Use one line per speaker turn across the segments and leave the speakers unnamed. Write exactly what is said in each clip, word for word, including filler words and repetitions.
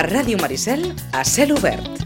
Ràdio Maricel a cel obert.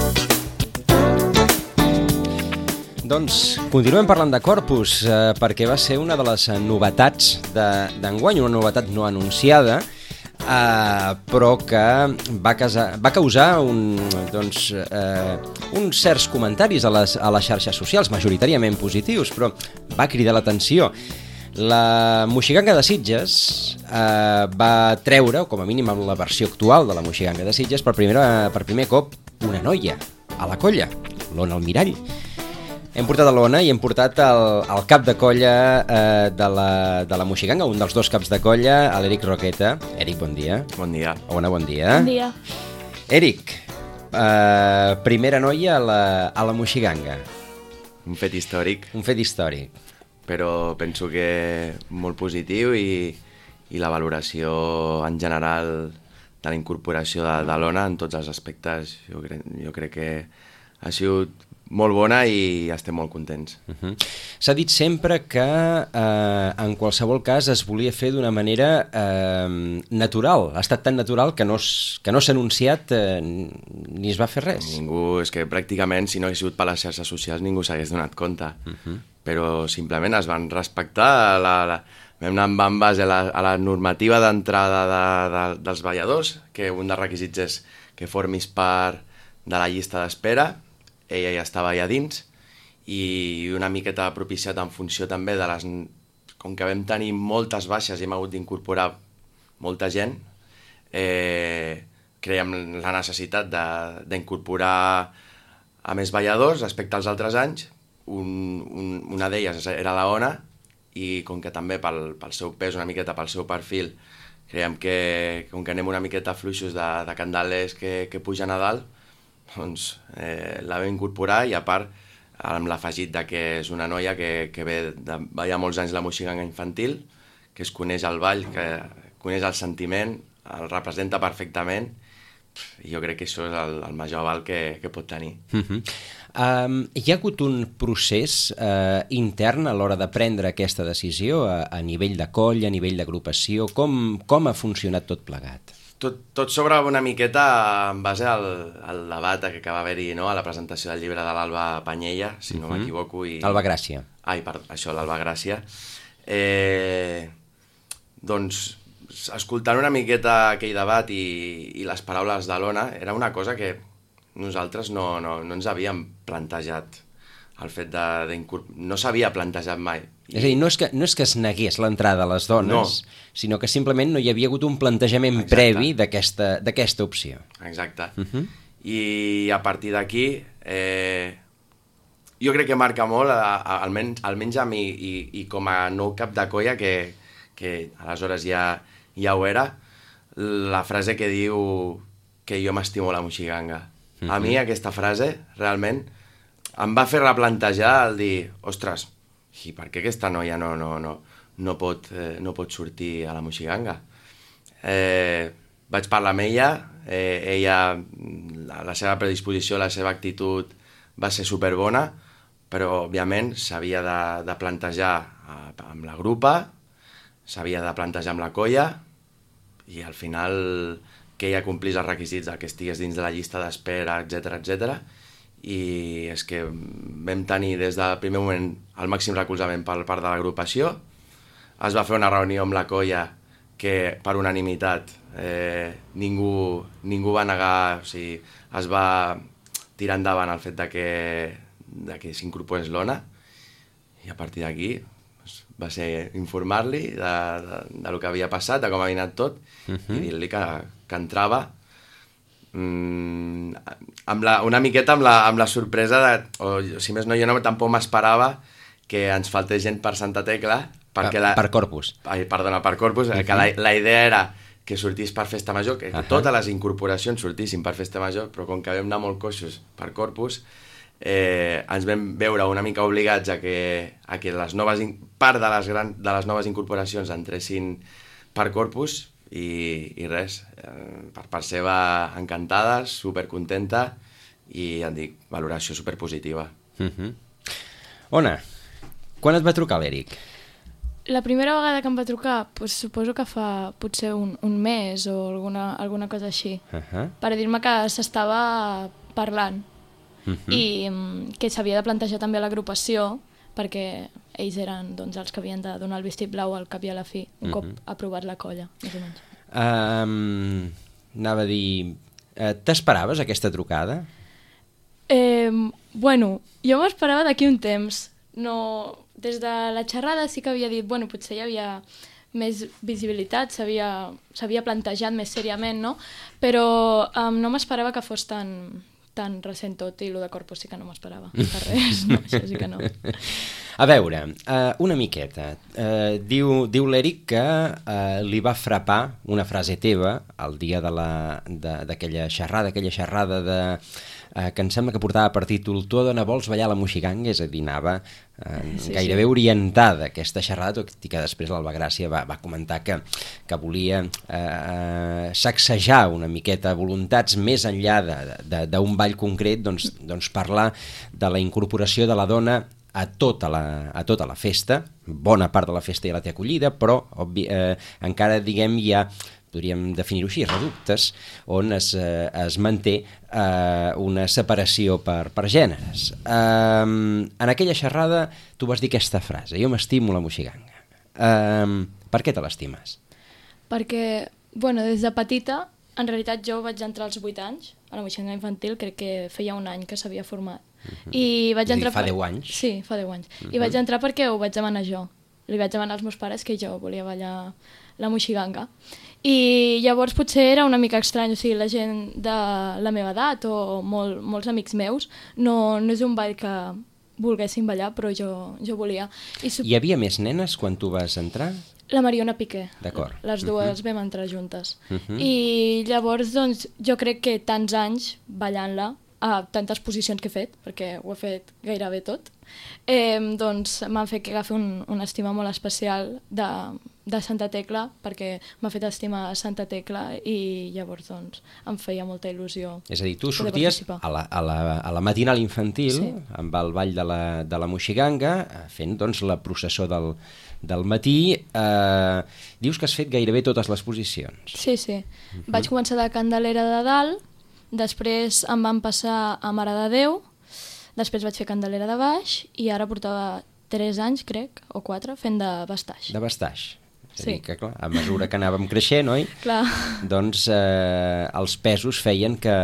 Doncs continuem parlant de Corpus, eh, perquè va ser una de les novetats d'enguany, una novetat no anunciada, eh, però que va, casar, va causar un, doncs, eh, uns certs comentaris a les, a les xarxes socials, majoritàriament positius, però va cridar l'atenció. La Moixiganga de Sitges eh, va treure, o com a mínim amb la versió actual de la Moixiganga de Sitges, per, primera, per primer cop una noia a la colla, l'Ona Almirall. Hem portat a l'Ona i hem portat el, el cap de colla eh, de, la, de la Moixiganga, un dels dos caps de colla, l'Eric Roqueta. Eric, bon dia.
Bon dia.
Ona, bon dia.
Bon dia.
Eric, eh, primera noia a la, a la Moixiganga.
Un fet històric.
Un fet històric.
Però penso que molt positiu i, i la valoració en general de la incorporació de, de l'Ona en tots els aspectes jo, cre jo crec que ha sigut molt bona i estem molt contents.
Uh-huh. S'ha dit sempre que eh, en qualsevol cas es volia fer d'una manera eh, natural. Ha estat tan natural que no, que no s'ha anunciat eh, ni es va fer res.
Ningú, és que pràcticament si no hagués sigut per les xarxes socials ningú s'hagués donat compte. Uh-huh. Però simplement es van respectar, la, la, vam anar en base a la, a la normativa d'entrada de, de, dels balladors, que un dels requisits és que formis part de la llista d'espera. Ella ja estava allà dins i una miqueta propiciat en funció també de les... Com que vam tenir moltes baixes i hem hagut d'incorporar molta gent, eh, creiem la necessitat d'incorporar a més balladors respecte als altres anys. Un, un, una d'elles era la Ona i com que també pel, pel seu pes, una miqueta pel seu perfil, creiem que com que anem una miqueta fluixos de, de candales que, que pugen a dalt, doncs eh, la vam incorporar i a part amb l'afegit de que és una noia que, que ve de ballar molts anys la Moixiganga infantil, que es coneix el ball, que coneix el sentiment, el representa perfectament i jo crec que això és el, el major aval que, que pot tenir.
Uh-huh. um, hi ha hagut un procés uh, intern a l'hora de prendre aquesta decisió a, a nivell de colla, a nivell d'agrupació, com, com ha funcionat tot plegat?
Tot, tot sobre una miqueta en base al, al debat que va haver-hi, no? A la presentació del llibre de l'Alba Panyella, si no uh-huh. m'equivoco. I...
Alba Gràcia.
Ai, perdó, això, l'Alba Gràcia. Eh, doncs, escoltant una miqueta aquell debat i, i les paraules de l'Ona, era una cosa que nosaltres no, no, no ens havíem plantejat. El fet de, de no s'havia plantejat mai.
I... És a dir, no és, que, no és que es negués l'entrada a les dones, no. Sinó que simplement no hi havia hagut un plantejament Exacte. previ d'aquesta opció.
Exacte. Uh-huh. I a partir d'aquí, eh, jo crec que marca molt, a, a, almenys, almenys a mi i, i com a nou cap de colla, que, que aleshores ja, ja ho era, la frase que diu que jo m'estimo la Moixiganga. Uh-huh. A mi aquesta frase, realment, em va fer replantejar el dir, ostres, i per què aquesta noia no, no, no, no, pot, eh, no pot sortir a la Moixiganga? Eh, vaig parlar amb ella, eh, ella, la, la seva predisposició, la seva actitud va ser superbona, però, òbviament, s'havia de, de plantejar amb la grupa, s'havia de plantejar amb la colla, i al final que ella complís els requisits del que estigués dins de la llista d'espera, etcètera, etcètera, i és que vam tenir des del primer moment el màxim recolzament per part de l'agrupació. Es va fer una reunió amb la colla que per unanimitat eh, ningú, ningú va negar, o sigui, es va tirar endavant el fet de que, de que s'incorporés l'Ona i a partir d'aquí va ser informar-li de, de, de lo que havia passat, de com havia anat tot uh-huh. i dir-li que, que entrava. Mm, amb la, una miqueta amb la, amb la sorpresa de, o si més no, jo no tampoc m'esperava que ens faltés gent per Santa Tecla perquè la,
per Corpus
ai, perdona, per Corpus, uh-huh. que la, la idea era que sortís per Festa Major, que uh-huh. totes les incorporacions sortissin per Festa Major, però com que vam anar molt coixos per Corpus, eh, ens vam veure una mica obligats a que, a que les noves, part de les, gran, de les noves incorporacions entressin per Corpus. I, i res, eh, per part seva encantada, supercontenta i en dic, valoració superpositiva.
Uh-huh. Ona, quan et va trucar l'Eric?
La primera vegada que em va trucar, pues, suposo que fa potser un, un mes o alguna, alguna cosa així,
Uh -huh.
per dir-me que s'estava parlant
Uh -huh.
i mm, que s'havia de plantejar també l'agrupació, perquè ells eren doncs, els que havien de donar el vestit blau al cap i a la fi, un uh -huh. cop aprovat la colla, més o menys.
Um, anava a dir... Uh, T'esperaves aquesta trucada?
Eh, bueno, jo m'esperava d'aquí un temps. No, des de la xerrada sí que havia dit, bueno, potser hi havia més visibilitat, s'havia plantejat més seriament, no? Però um, no m'esperava que fos tan, tan recent tot, i el de Corpus sí que no m'esperava, per res, no, això sí que no.
A veure, uh, una miqueta. Uh, diu diu l'Eric que uh, li va frapar una frase teva el dia d'aquella xerrada, aquella xerrada de... Uh, que em sembla que portava per títol Tu, dona, vols ballar la moixiganga? És a dir, anava uh, sí, gairebé sí. orientada aquesta xerrada, tot i que després l'Alba Gràcia va, va comentar que, que volia uh, sacsejar una miqueta voluntats més enllà d'un ball concret, doncs, doncs parlar de la incorporació de la dona a tota la, a tota la festa. Bona part de la festa ja la té acollida, però obvi, eh, encara, diguem, hi ha, podríem definir-ho així, reductes, on es, eh, es manté eh, una separació per, per gèneres. Eh, en aquella xerrada tu vas dir aquesta frase, jo m'estimo la moixiganga. Eh, per què te l'estimes?
Perquè, bueno, des de petita, en realitat jo vaig entrar als vuit anys, a la moixiganga infantil, crec que feia un any que s'havia format. Uh-huh. I vaig entrar...
Dir, fa deu anys?
Sí, fa deu anys. Uh-huh. I vaig entrar perquè ho vaig demanar jo. Li vaig demanar als meus pares que jo volia ballar la moixiganga. I llavors potser era una mica estrany, o sigui, la gent de la meva edat o molt, molts amics meus, no, no és un ball que volguessin ballar, però jo, jo volia. I sup...
Hi havia més nenes quan tu vas entrar?
La Mariona Piqué.
D'acord.
Les dues uh-huh. vam entrar juntes.
Uh-huh.
I llavors, doncs, jo crec que tants anys ballant-la, a tantes posicions que he fet, perquè ho he fet gairebé tot, eh, doncs m'han fet que agafi un, una estima molt especial de, de Santa Tecla, perquè m'ha fet estimar Santa Tecla i llavors doncs em feia molta il·lusió.
És a dir, tu sorties a la, a, la, a la matinal infantil, sí. amb el ball de la, de la moixiganga, fent doncs la processó del, del matí. Eh, dius que has fet gairebé totes les posicions.
Sí, sí. Uh-huh. Vaig començar de Candelera de dalt, després em van passar a Mare de Déu, després vaig fer Candelera de baix i ara portava tres anys, crec, o quatre, fent de bastaix.
De bastaix. És
sí.
a dir que, clar, a mesura que anàvem creixent, oi?
Clar.
Doncs eh, els pesos feien que,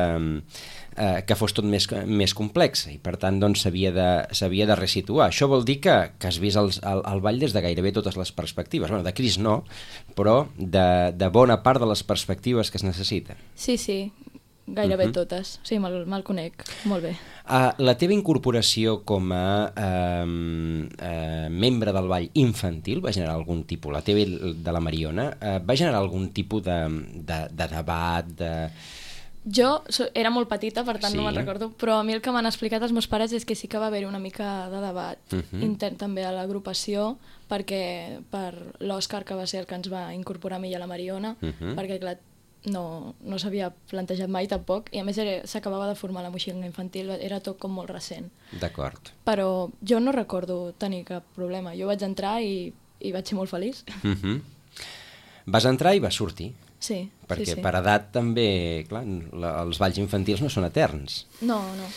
eh, que fos tot més, més complex i per tant doncs s'havia de, s'havia de resituar. Això vol dir que, que has vist el, el, el ball des de gairebé totes les perspectives. Bueno, de Cris no, però de, de bona part de les perspectives que es necessiten.
Sí, sí. Gairebé uh-huh. totes. Sí, me'l, me'l conec molt bé.
Uh, la teva incorporació com a uh, uh, membre del ball infantil va generar algun tipus, la teva de la Mariona, uh, va generar algun tipus de, de, de debat, de...
Jo era molt petita, per tant
sí.
no me'n recordo, però a mi el que m'han explicat els meus pares és que sí que va haver una mica de debat uh-huh. intern també a l'agrupació, perquè per l'Òscar, que va ser el que ens va incorporar a mi i a la Mariona, uh-huh. perquè clar, no, no s'havia plantejat mai tampoc, i a més s'acabava de formar la moixiganga infantil, era tot com molt recent.
D'acord.
Però jo no recordo tenir cap problema, jo vaig entrar i, i vaig ser molt feliç.
Uh-huh. Vas entrar i vas sortir.
Sí,
perquè
sí, sí.
per edat també, clar, la, els balls infantils no són eterns.
No, no.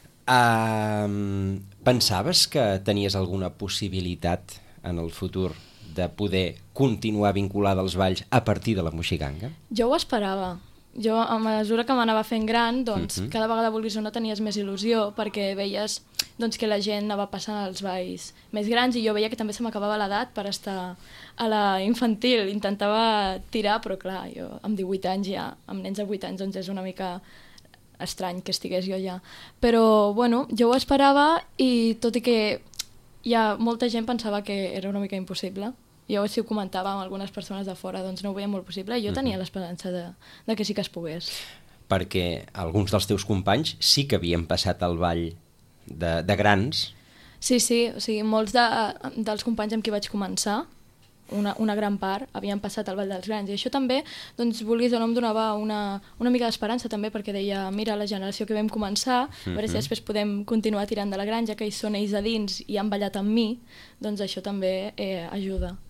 Uh, pensaves que tenies alguna possibilitat en el futur de poder continuar vinculada als balls a partir de la moixiganga?
Jo ho esperava. Jo, a mesura que m'anava fent gran, doncs, uh-huh. cada vegada vulguis o no tenies més il·lusió, perquè veies doncs, que la gent anava passant als balls més grans, i jo veia que també se m'acabava l'edat per estar a la infantil. Intentava tirar, però clar, jo amb divuit anys ja, amb nens de vuit anys, doncs és una mica estrany que estigués jo ja. Però, bueno, jo ho esperava, i tot i que ja molta gent pensava que era una mica impossible, jo si ho comentava amb algunes persones de fora, doncs no ho veia molt possible, i jo tenia l'esperança de, de que sí que es pogués.
Perquè alguns dels teus companys sí que havien passat el ball de, de grans.
Sí, sí, o sigui, molts de, dels companys amb qui vaig començar, una, una gran part, havien passat el ball dels grans, i això també, doncs, vulguis o no, em donava una, una mica d'esperança també, perquè deia, mira, la generació que vam començar, a veure si després podem continuar tirant de la granja, que hi són ells a dins i han ballat amb mi, doncs això també eh, ajuda.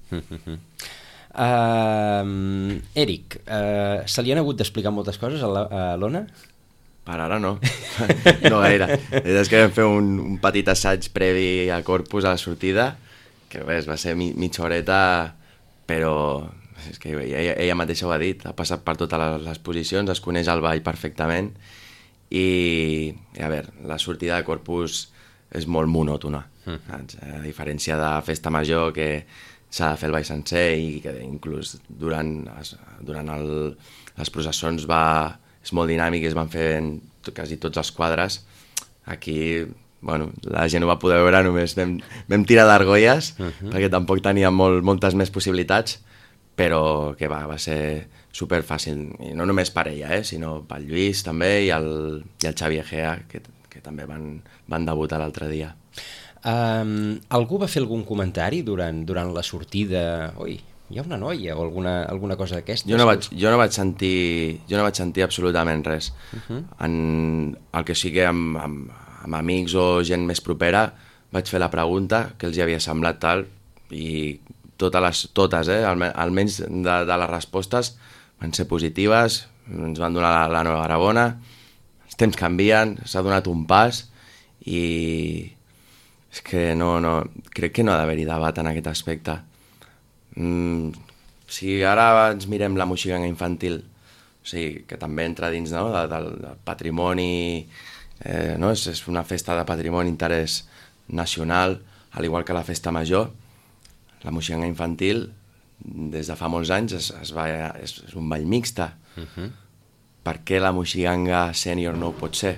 Uh, Eric, uh, se li han hagut d'explicar moltes coses a l'Ona?
Per ara no, no gaire. És que vam fer un, un petit assaig previ a Corpus a la sortida, que res, va ser mi, mitja horeta, però és que ella, ella mateixa ho ha dit, ha passat per totes les, les posicions, es coneix el ball perfectament i, a veure, la sortida de Corpus és molt monòtona, mm. a diferència de Festa Major, que s'ha de fer el ball sencer i que inclús durant, durant el, les processons va... és molt dinàmic i es van fer quasi tots els quadres. Aquí, bueno, la gent ho va poder veure, només vam, vam tirar d'argolles, uh -huh. perquè tampoc teníem molt, moltes més possibilitats, però que va, va ser superfàcil, i no només per ella, eh, sinó pel Lluís també i el, i el Xavi Egea, que, que també van, van debutar l'altre dia.
Um, algú va fer algun comentari durant, durant la sortida? Ui, hi ha una noia o alguna, alguna cosa d'aquestes?
Jo no vaig, jo no vaig sentir jo no vaig sentir absolutament res. Uh-huh. En el que sigui amb, amb, amb amics o gent més propera vaig fer la pregunta que els hi havia semblat tal i totes, les, totes eh, almenys de, de les respostes van ser positives, ens van donar la, la enhorabona, els temps canvien, s'ha donat un pas i és que no, no, crec que no ha d'haver-hi debat en aquest aspecte. Mm, si ara ens mirem la moixiganga infantil, o sigui, que també entra dins, no, de, del, del patrimoni, eh, no? és, és una festa de patrimoni d'interès nacional, al igual que la festa major. La moixiganga infantil, des de fa molts anys, es, es va, és, és un ball mixta. Uh-huh. Per què la moixiganga sènior no ho pot ser?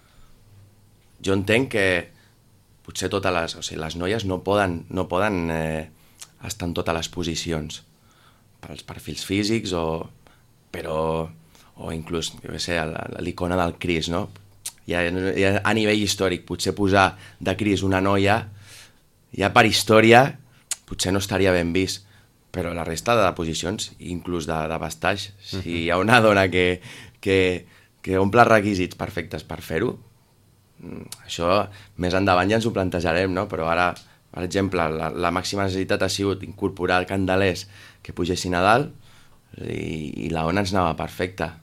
Jo entenc que potser totes les, o sigui, les noies no poden, no poden eh, estar en totes les posicions, pels perfils físics, o, però, o inclús, jo què sé, l'icona del Cris, no? Ja, ja a nivell històric, potser posar de Cris una noia, ja per història, potser no estaria ben vist, però la resta de posicions, inclús de, de bastaix, si uh-huh. hi ha una dona que, que, que omple requisits perfectes per fer-ho, això més endavant ja ens ho plantejarem, no? Però ara, per exemple, la, la màxima necessitat ha sigut incorporar candelers que pugessin a dalt i, i la ona ens anava perfecta.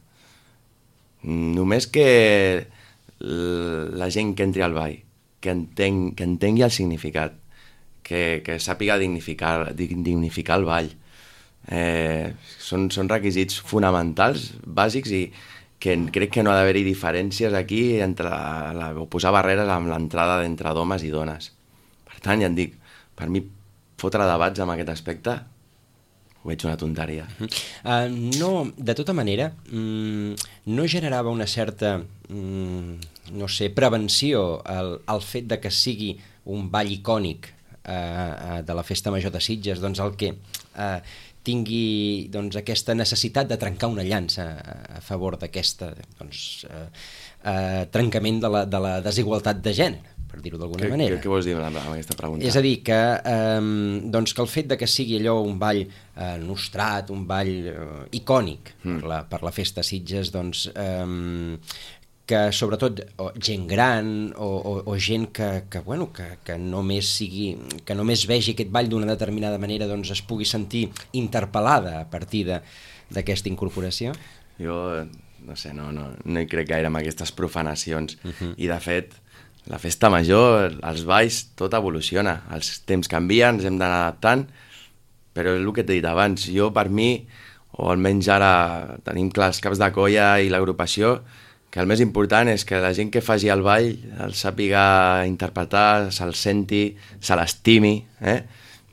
Només que la gent que entri al ball, que, enteng, que entengui el significat, que, que sàpiga dignificar, dignificar el ball. Eh, són, són requisits fonamentals, bàsics, i que crec que no ha d'haver-hi diferències aquí entre la, la, o posar barreres amb l'entrada d'entre d'homes i dones. Per tant, ja et dic, per mi fotre debats amb aquest aspecte ho veig una tonteria.
Uh, no, de tota manera, mm, no generava una certa, mm, no sé, prevenció el, el fet de que sigui un ball icònic uh, de la Festa Major de Sitges, doncs el que... Uh, tingui doncs, aquesta necessitat de trencar una llança a favor d'aquesta doncs, eh, eh, trencament de la, de la desigualtat de gènere, per dir-ho d'alguna manera.
Què vols dir amb aquesta pregunta?
És a dir, que, eh, doncs, que el fet de que sigui allò un ball eh, nostrat, un ball eh, icònic mm. per, la, per la Festa Sitges, doncs... Eh, que sobretot o, gent gran o, o, o gent que, que, bueno, que, que, només sigui, que només vegi aquest ball d'una determinada manera doncs es pugui sentir interpel·lada a partir d'aquesta incorporació?
Jo no sé, no, no, no hi crec gaire en aquestes profanacions. Uh-huh. I de fet, la festa major, els balls, tot evoluciona. Els temps canvien, ens hem d'anar adaptant, però és el que t'he dit abans. Jo, per mi, o almenys ara tenim clar els caps de colla i l'agrupació, que el més important és que la gent que faci el ball el sàpiga interpretar, se'l senti, se l'estimi, eh?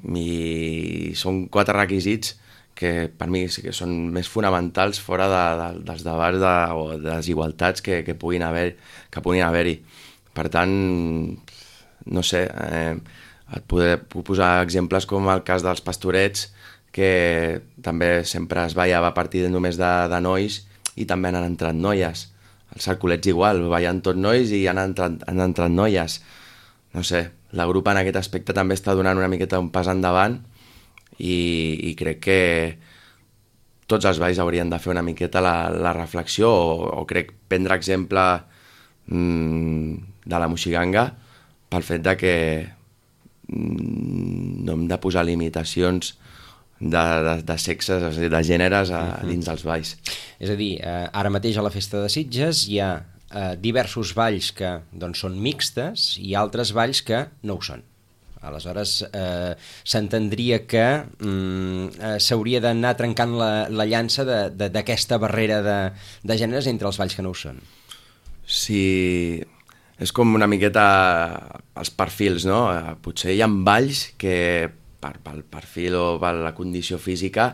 I són quatre requisits que per mi sí que són més fonamentals fora de, de, dels debats de, o de desigualtats que, que puguin haver, que puguin haver-hi. Per tant, no sé, eh, et podré posar exemples com el cas dels Pastorets, que també sempre es ballava a partir de només de, de nois i també han entrat noies. Els Cercolets igual, ballant tot nois i han entrat, han entrat noies. No sé, la grup en aquest aspecte també està donant una miqueta un pas endavant i, i crec que tots els balls haurien de fer una miqueta la, la reflexió o, o crec prendre exemple mmm, de la moixiganga pel fet de que mmm, no hem de posar limitacions de, de, de sexes, és a dir, de gèneres a, dins dels balls.
És a dir, eh, ara mateix a la Festa de Sitges hi ha eh, diversos balls que doncs, són mixtes i altres balls que no ho són. Aleshores, eh, s'entendria que mm, eh, s'hauria d'anar trencant la, la llança d'aquesta barrera de, de gèneres entre els balls que no ho són.
Sí, és com una miqueta els perfils, no? Potser hi ha balls que per, pel perfil o per la condició física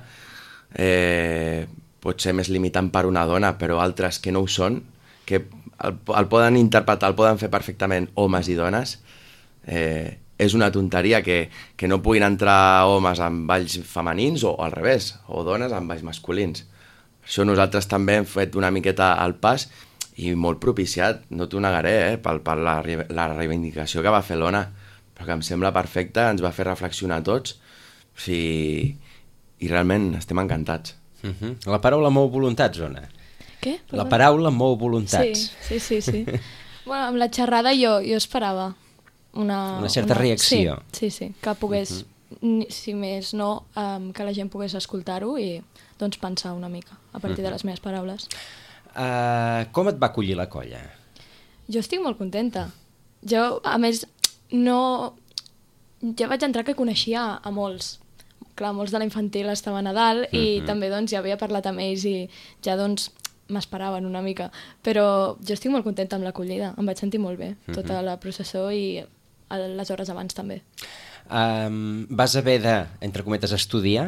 eh, pot ser més limitant per una dona, però altres que no ho són, que el, el poden interpretar, el poden fer perfectament homes i dones, eh, és una tonteria que, que no puguin entrar homes en balls femenins o al revés, o dones en balls masculins. Per això nosaltres també hem fet una miqueta el pas i molt propiciat, no t'ho negaré, eh, per, per la, la reivindicació que va fer l'Ona, però que em sembla perfecta, ens va fer reflexionar a tots, o sigui, i realment estem encantats.
Uh -huh. La paraula mou voluntats, Ona.
Què? Perdó?
La paraula mou voluntats.
Sí, sí, sí. sí. Bueno, amb la xerrada jo, jo esperava una...
Una certa reacció.
Sí, sí, sí, que pogués, uh -huh. si més no, um, que la gent pogués escoltar-ho i doncs pensar una mica a partir uh -huh. de les meves paraules.
Uh, com et va acollir la colla?
Jo estic molt contenta. Jo, a més, no... Ja vaig entrar que coneixia a molts. Clar, molts de la infantil estaven a dalt i uh -huh. també doncs, ja havia parlat amb ells i ja doncs m'esperaven una mica. Però jo estic molt contenta amb l'acollida. Em vaig sentir molt bé, tota la processó i les hores abans també.
Um, vas haver de, entre cometes, estudiar?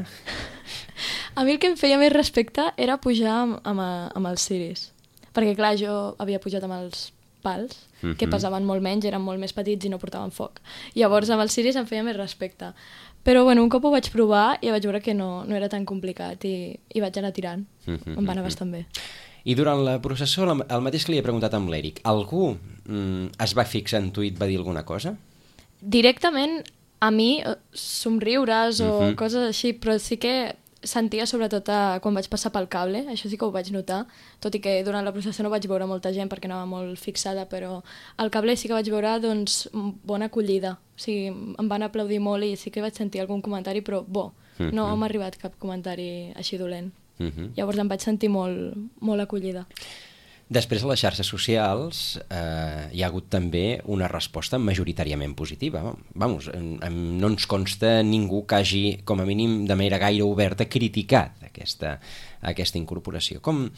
A mi el que em feia més respecte era pujar amb, amb, amb els ciris. Perquè, clar, jo havia pujat amb els pals, uh -huh. que pesaven molt menys, eren molt més petits i no portaven foc. Llavors, amb els ciris em feia més respecte. Però, bueno, un cop ho vaig provar i vaig veure que no, no era tan complicat i, i vaig anar tirant. Uh -huh. Em va anar bastant bé.
I durant la processó, el mateix que li he preguntat amb l'Eric, algú mm, es va fixar en tu i et va dir alguna cosa?
Directament, a mi, somriures o uh-huh. coses així, però sí que sentia sobretot a, quan vaig passar pel cable, això sí que ho vaig notar, tot i que durant la processó no vaig veure molta gent perquè anava molt fixada, però al cable sí que vaig veure doncs, bona acollida, o sigui, em van aplaudir molt i sí que vaig sentir algun comentari, però bo, uh-huh. no m'ha arribat cap comentari així dolent. Uh-huh. Llavors em vaig sentir molt, molt acollida.
Després, a les xarxes socials eh, hi ha hagut també una resposta majoritàriament positiva. Vamos, no ens consta ningú que hagi, com a mínim, de manera gaire oberta, criticat aquesta, aquesta incorporació. Com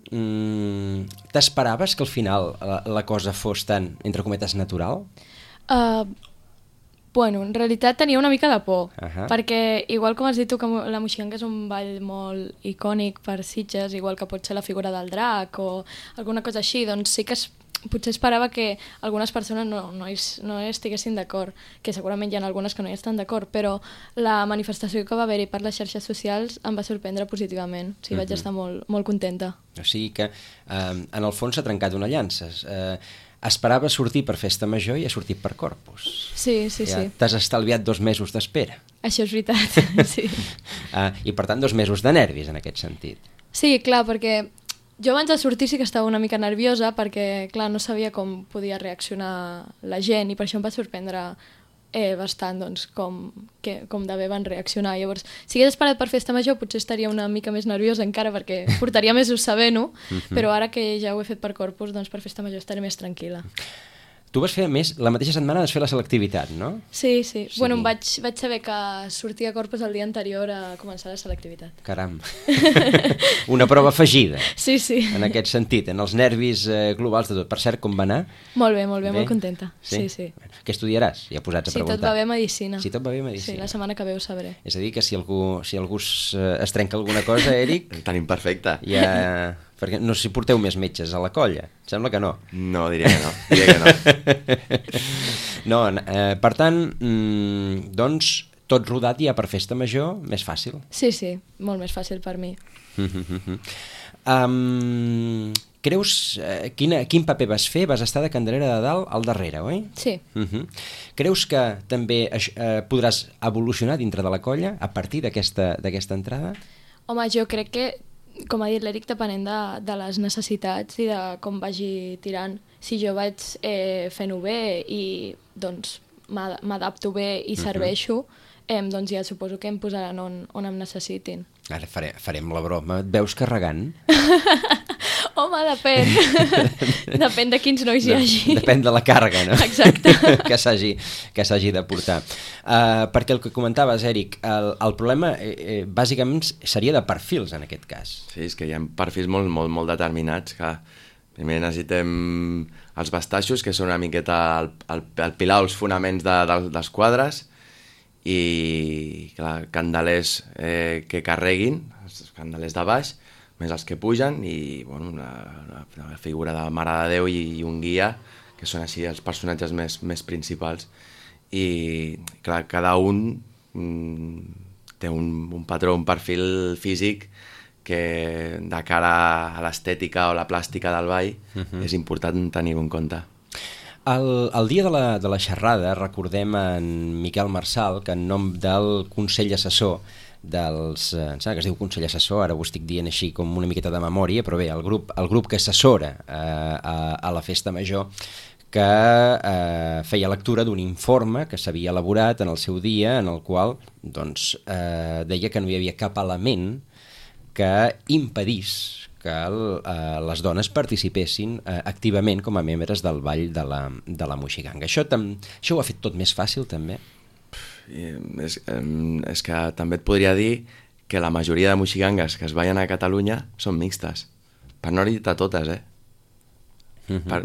mm, t'esperaves que al final la, la cosa fos tan, entre cometes, natural?
Uh, bueno, en realitat tenia una mica de por,
uh-huh.
perquè igual com has dit tu que la Moixiganga és un ball molt icònic per Sitges, igual que pot ser la figura del drac o alguna cosa així, doncs sí que es, potser esperava que algunes persones no, no, es, no estiguessin d'acord, que segurament hi ha algunes que no hi estan d'acord, però la manifestació que va haver-hi per les xarxes socials em va sorprendre positivament, o sigui, uh-huh. vaig estar molt, molt contenta.
O sigui que eh, en el fons s'ha trencat una llança. Eh, Esperava sortir per Festa Major i ha sortit per Corpus.
Sí, sí,
ja
sí.
T'has estalviat dos mesos d'espera.
Això és veritat, sí.
uh, I per tant dos mesos de nervis en aquest sentit.
Sí, clar, perquè jo abans de sortir sí que estava una mica nerviosa perquè, clar, no sabia com podia reaccionar la gent i per això em va sorprendre eh, bastant doncs, com, que, com de bé van reaccionar. Llavors, si hagués esperat per Festa Major potser estaria una mica més nerviosa encara perquè portaria mesos sabent-ho, uh-huh. però ara que ja ho he fet per Corpus, doncs per Festa Major estaré més tranquil·la.
Tu vas fer, a més, la mateixa setmana vas fer la selectivitat, no?
Sí, sí. sí. Bueno, vaig, vaig saber que sortia a Corpus el dia anterior a començar la selectivitat.
Caram. Una prova afegida.
Sí, sí.
En aquest sentit, en els nervis eh, globals de tot. Per cert, com va anar?
Molt bé, molt bé, bé? molt contenta.
Sí?
Sí, sí.
Què estudiaràs? Ja posats a
si
preguntar.
Si tot va bé, medicina.
Si tot va bé, medicina.
Sí, la setmana que ve ho sabré.
És a dir, que si algú, si algú es, es trenca alguna cosa, Eric...
El tenim perfecte.
Ja... Perquè no sé si porteu més metges a la colla. Sembla que no.
No, diria que no. Diria que
no. no eh, per tant, mm, doncs, tot rodat ja per Festa Major, més fàcil.
Sí, sí, molt més fàcil per mi.
um, creus, eh, quina, quin paper vas fer? Vas estar de candelera de dalt al darrere, oi?
Sí.
Uh-huh. Creus que també eh, podràs evolucionar dintre de la colla a partir d'aquesta d'aquesta entrada?
Home, jo crec que com ha dit l'Eric, depenent de, de les necessitats i de com vagi tirant. Si jo vaig eh, fent-ho bé i doncs m'adapto bé i serveixo, eh, doncs ja suposo que em posaran on, on em necessitin.
Ara fare, farem la broma. Et veus carregant?
Home, depèn. Depèn de quins nois hi hagi.
Depèn de la càrrega, no?
Exacte.
que s'hagi que s'hagi de portar. Uh, perquè el que comentaves, Eric, el, el problema eh, eh, bàsicament seria de perfils en aquest cas.
Sí, és que hi ha perfils molt, molt, molt determinats, que primer necessitem els bastaixos, que són una miqueta el, el, el pilar, els fonaments de, de, dels quadres, i clar, candelers eh, que carreguin, els candelers de baix, més els que pugen, i bueno, una, una, una figura de Mare de Déu i, i un guia, que són així els personatges més, més principals. I clar, cada un mm, té un, un patró, un perfil físic que de cara a l'estètica o la plàstica del ball uh-huh. és important tenir-ho en compte.
El, el dia de la, de la xerrada recordem en Miquel Marçal que en nom del Consell Assessor dels, eh, em sembla que es diu Consell Assessor, ara ho estic dient així com una miqueta de memòria, però bé, el grup, el grup que assessora eh, a, a la Festa Major, que eh, feia lectura d'un informe que s'havia elaborat en el seu dia, en el qual doncs, eh, deia que no hi havia cap element que impedís que el, eh, les dones participessin eh, activament com a membres del ball de la, de la Moixiganga. Això, tam, això ho ha fet tot més fàcil, també?
I és, és que també et podria dir que la majoria de moixigangues que es ballen a Catalunya són mixtes, per no dir-te totes, eh? Uh-huh. Per,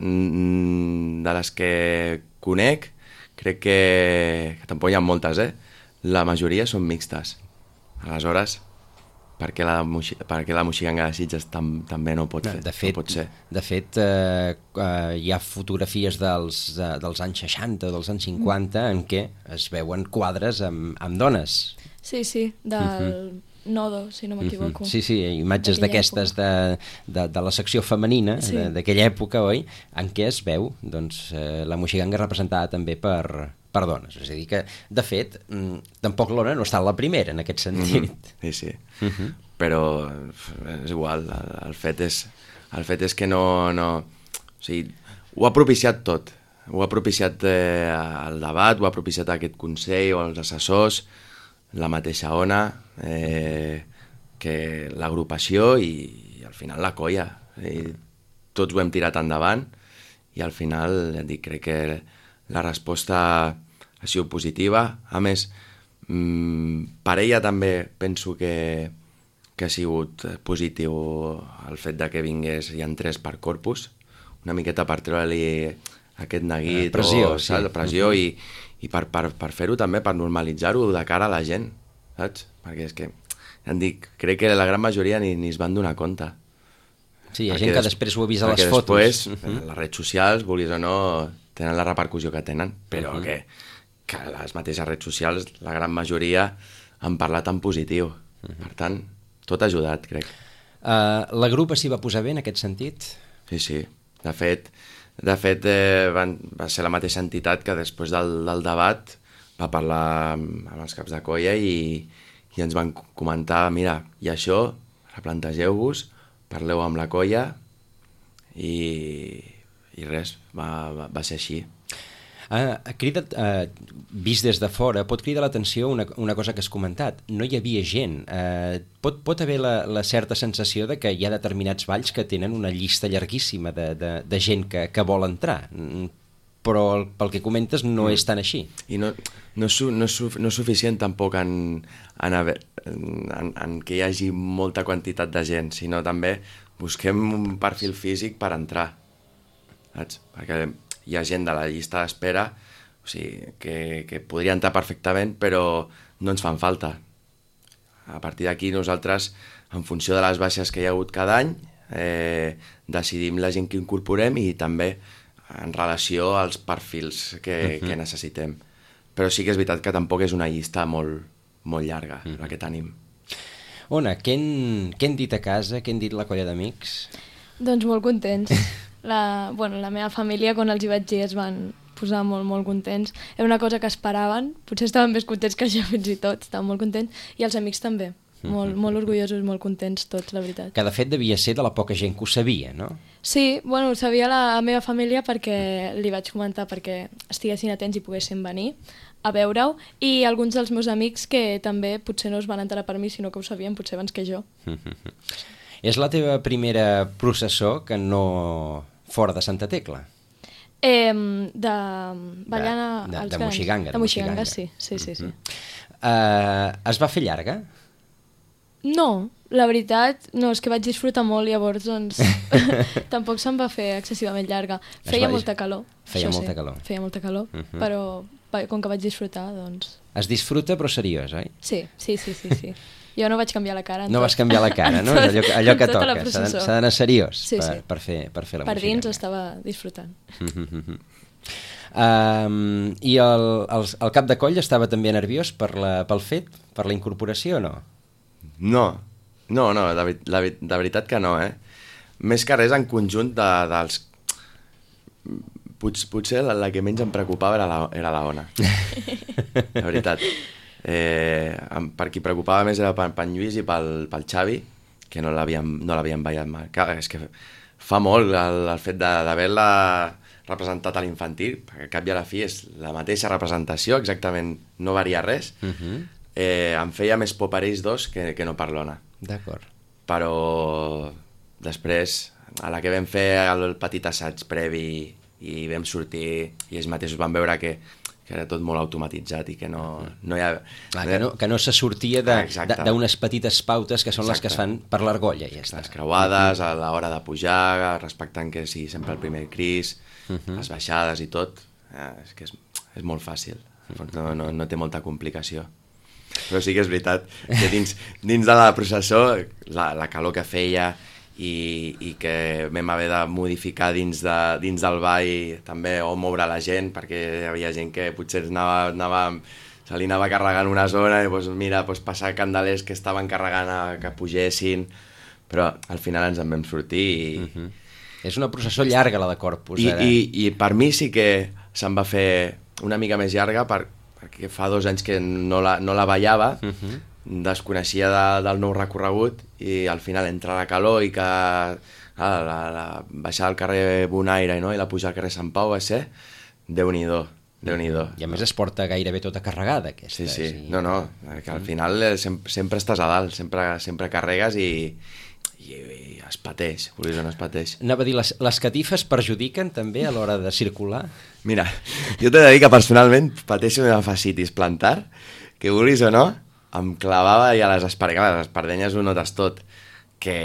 de les que conec, crec que, que tampoc hi ha moltes, eh? La majoria són mixtes. Aleshores, per què la, per què la moixiganga de Sitges tam, també no pot, fer,
de fet,
no pot ser?
De fet, eh, eh, hi ha fotografies dels, eh, dels anys seixanta o dels anys cinquanta en què es veuen quadres amb, amb dones.
Sí, sí, del uh-huh. Nodo, si no m'equivoco.
Uh-huh. Sí, sí, imatges d'aquestes de, de, de la secció femenina sí. d'aquella època, oi? En què es veu doncs, eh, la moixiganga representada també per... per dones, és a dir que, de fet, tampoc l'Ona no està a la primera en aquest sentit.
Mm-hmm. Sí, sí, uh-huh. Però és igual, el, el, fet és, el fet és que no, no... O sigui, ho ha propiciat tot, ho ha propiciat eh, el debat, ho ha propiciat aquest Consell o els assessors, la mateixa Ona, eh, que l'agrupació i, i al final la colla. I tots ho hem tirat endavant i al final, ja dic, crec que la resposta ha sigut positiva. A més, mmm, per ella també penso que, que ha sigut positiu el fet de que vingués i entrés per Corpus, una miqueta per treure-li aquest neguit,
eh, pressió,
o, saps,
sí.
pressió uh-huh. i, i per, per, per fer-ho també, per normalitzar-ho de cara a la gent, saps? Perquè és que, ja em dic, crec que la gran majoria ni, ni es van donar compte.
Sí, hi ha
perquè
gent que
des,
després ho ha vist a les
fotos.
fotos.
Després, uh-huh. les redes socials, vulguis o no, tenen la repercussió que tenen, però uh-huh. que, que les mateixes redes socials, la gran majoria, han parlat en positiu. Uh-huh. Per tant, tot ha ajudat, crec.
Uh, la grupa s'hi va posar bé en aquest sentit?
Sí, sí. De fet, de fet eh, van, va ser la mateixa entitat que després del, del debat va parlar amb, amb els caps de colla i, i ens van comentar, mira, i això, replantegeu-vos, parleu amb la colla i, i res, va, va, va ser així.
Uh, crida, uh, vist des de fora, pot cridar l'atenció una, una cosa que has comentat. No hi havia gent. Uh, pot, pot haver la, la certa sensació de que hi ha determinats balls que tenen una llista llarguíssima de, de, de gent que, que vol entrar, però el, pel que comentes no mm. és tan així.
I no, no, és, no, és, no és suficient tampoc en, en, haver, en, en que hi hagi molta quantitat de gent, sinó també busquem un perfil físic per entrar, saps? Perquè hi ha gent de la llista d'espera, o sigui, que, que podria entrar perfectament, però no ens fan falta. A partir d'aquí nosaltres, en funció de les baixes que hi ha hagut cada any, eh, decidim la gent que incorporem i també en relació als perfils que, uh-huh. que necessitem. Però sí que és veritat que tampoc és una llista molt, molt llarga, uh-huh. la que tenim.
Ona, què han, què han dit a casa? Què han dit la colla d'amics?
Doncs molt contents. La, bueno, la meva família, quan els hi vaig dir, es van posar molt, molt contents. Era una cosa que esperaven, potser estaven més contents que jo fins i tot, estaven molt contents, i els amics també. molt, molt orgullosos, molt contents tots, la veritat.
Que de fet devia ser de la poca gent que ho sabia, no?
Sí, bueno, ho sabia la meva família perquè li vaig comentar perquè estiguessin atents i poguessin venir a veure-ho, i alguns dels meus amics que també potser no es van enterar per mi, sinó que ho sabien potser abans que jo.
És la teva primera processó que no fora de Santa Tecla?
Eh, de ballant
de, de,
als
de
grans.
Moixiganga.
De Moixiganga, sí, sí, sí. sí.
Uh, es va fer llarga?
No, la veritat, no, és que vaig disfrutar molt, llavors, doncs, tampoc se'm va fer excessivament llarga. Feia
va-
molta calor.
Feia
això
molta
sí,
calor.
Feia molta calor,
Uh -huh.
però va- com que vaig disfrutar, doncs...
Es disfruta però seriós, oi?
Sí, sí, sí, sí, sí. Jo no vaig canviar la cara. en
No
tot.
vas canviar la cara, no?
En tot-
És allò, que- allò que
en tota la
toca, s'ha
processó.
de- s'ha d'anar seriós
Sí,
per,
sí.
per, fer, per fer la
Per dins
Moixiganga.
estava disfrutant.
Um, I el, el, el cap de coll estava també nerviós per la, pel fet, per la incorporació o no?
No, no, no, de, veri- la, veri- de veritat que no, eh? Més que res en conjunt de, dels... Pot, potser la, la que menys em preocupava era la, era la Ona. De veritat. Eh, em- per qui preocupava més era per, per en Lluís i pel, pel Xavi, que no l'havien no l'havien ballat mai. Clar, és que fa molt el, el fet de- d'haver-la representat a l'infantil, perquè al cap i a la fi és la mateixa representació, exactament no varia res.
Uh -huh.
eh, em feia més por per ells dos que, que no per l'Ona.
D'acord.
Però després, a la que vam fer el petit assaig previ i vam sortir i ells mateixos van veure que, que era tot molt automatitzat i que no, no hi ha...
Clar, que, no, que no se sortia de-
Ah,
de-
exacte.
d'unes petites pautes que són les que es
Exacte.
fan per l'argolla, i ja està.
Les creuades, a l'hora de pujar, respectant que sigui sempre el primer cris, les baixades i tot, eh, és que és, és molt fàcil, no, no, no té molta complicació. Però sí que és veritat que dins, dins de la processó, la, la calor que feia i, i que vam haver de modificar dins, de, dins del ball també, o moure la gent, perquè hi havia gent que potser anava, anava, se li anava carregant una zona i doncs, mira, doncs, passar candelers que estaven carregant a, que pugessin, però al final ens en vam sortir i,
Uh -huh. És una processó llarga, la de Corpus.
i,
ara.
i, i per mi sí que se'n va fer una mica més llarga per, perquè fa dos anys que no la, no la ballava,
Uh -huh.
desconeixia de, del nou recorregut i al final entra la calor i que ah, la, la baixada al carrer Bonaire, no? I la pujar al carrer Sant Pau va ser Déu-n'hi-do, Déu-n'hi-do.
I a més es porta gairebé tota carregada, aquesta.
Sí, sí,
sí.
no, no, que al final eh, sempre, sempre estàs a dalt, sempre, sempre carregues i, i, i es pateix, vulguis o no es pateix.
Anava a dir, les, les catifes perjudiquen també a l'hora de circular?
Mira, jo t'he de dir que personalment pateixo una fascitis plantar, que vulguis o no, em clavava i a les espardenyes, a les espardenyes ho notes tot, que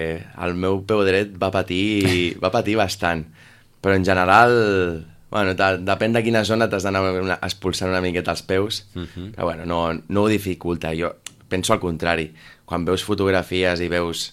el meu peu dret va patir, va patir bastant, però en general, bueno, de- depèn de quina zona t'has d'anar una- expulsant una miqueta els peus,
Mhm.
però bueno, no, no ho dificulta, jo penso al contrari, quan veus fotografies i veus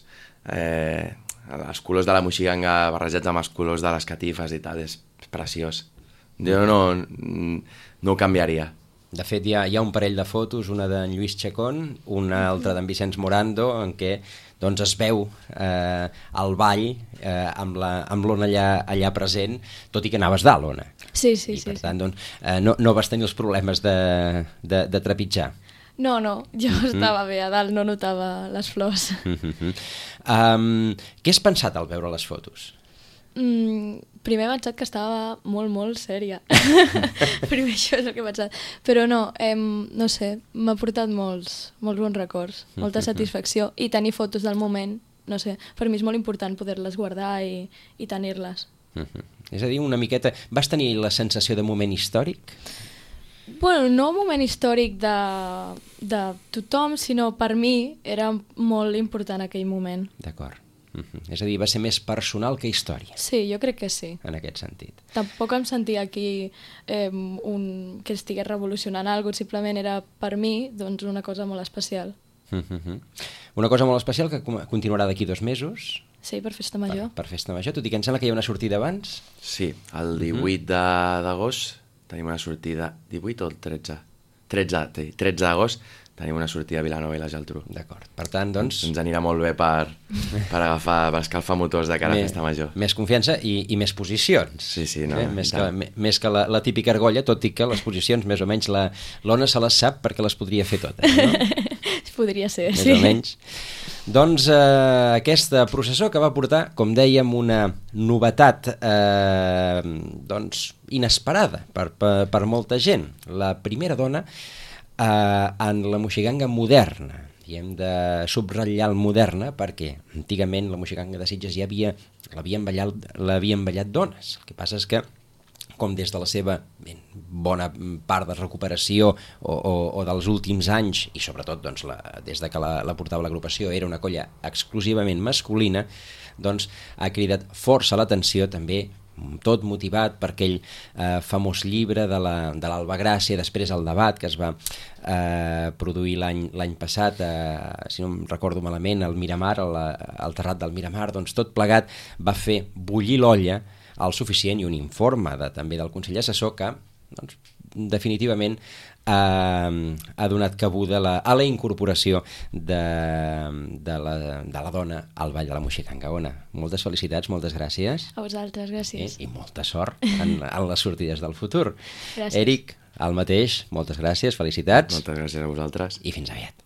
eh, els colors de la moixiganga barrejats amb els colors de les catifes i tal, és preciós. Jo no, no ho canviaria.
De fet, hi ha, hi ha un parell de fotos, una d'en Lluís Chacón, una altra d'en Vicenç Morando, en què doncs, es veu eh, el ball eh, amb la- amb l'Ona allà, allà present, tot i que anaves dalt, l'Ona.
Sí, sí,
I
sí.
per
sí.
tant, doncs, eh, no, no vas tenir els problemes de, de, de trepitjar.
No, no, jo estava bé a dalt, no notava les flors.
um, què has pensat al veure les fotos?
Mm, primer he pensat que estava molt, molt sèria. Primer això és el que he pensat. Però no, em, no sé, m'ha portat molts, molts bons records, molta satisfacció. I tenir fotos del moment, no sé, per mi és molt important poder-les guardar i, i tenir-les.
Uh-huh. És a dir, una miqueta... Vas tenir la sensació de moment històric?
Bueno, no un moment històric de, de tothom, sinó per mi era molt important aquell moment.
D'acord. Uh-huh. És a dir, va ser més personal que història,
Sí, jo crec que sí.
en aquest sentit.
Tampoc em sentia aquí eh, un, que estigués revolucionant alguna cosa, simplement era per mi doncs, una cosa molt especial.
Uh-huh. Una cosa molt especial que com- continuarà d'aquí dos mesos,
Sí, per festa
per,
major.
per festa major, tot i que em sembla que hi ha una sortida abans.
Sí, el divuit de- d'agost tenim una sortida... divuit o el tretze? tretze, sí, tretze d'agost tenim una sortida a Vilanova i la Geltrú.
D'acord. Per tant, doncs,
Ens anirà molt bé per, per agafar, per escalfar motors de cara a
més,
festa major.
més confiança i, i més posicions.
Sí, sí, no,
Eh?
i
Més, que,
tant.
me- més que la, la típica argolla, tot i que les posicions més o menys la- l'Ona se les sap perquè les podria fer totes, no?
Podria ser,
més
sí.
o menys. Doncs eh, aquesta processó que va portar, com dèiem, una novetat eh, doncs, inesperada per, per, per molta gent. La primera dona eh, en la moixiganga moderna. I hem de subratllar el moderna perquè antigament la moixiganga de Sitges ja havia, l'havien ballat, l'havien ballat dones. El que passa és que com des de la seva ben, bona part de recuperació o, o, o dels últims anys, i sobretot doncs, la, des de que la, la portava l'agrupació era una colla exclusivament masculina, doncs ha cridat força l'atenció també, tot motivat per aquell eh, famós llibre de l'Alba Gràcia, després el debat que es va eh, produir l'any l'any passat, eh, si no em recordo malament, al Miramar, al, al Terrat del Miramar, doncs tot plegat va fer bullir l'olla al suficient, i un informe de, també del Consell Assessor que doncs, definitivament eh, ha donat cabuda la, a la incorporació de, de, la, de la dona al Ball de la Moixiganga. Ona, moltes felicitats, moltes gràcies.
A vosaltres, gràcies.
Eh? I molta sort en, en les sortides del futur.
Gràcies.
Eric, el mateix, moltes gràcies, felicitats.
Moltes gràcies a vosaltres.
I fins aviat.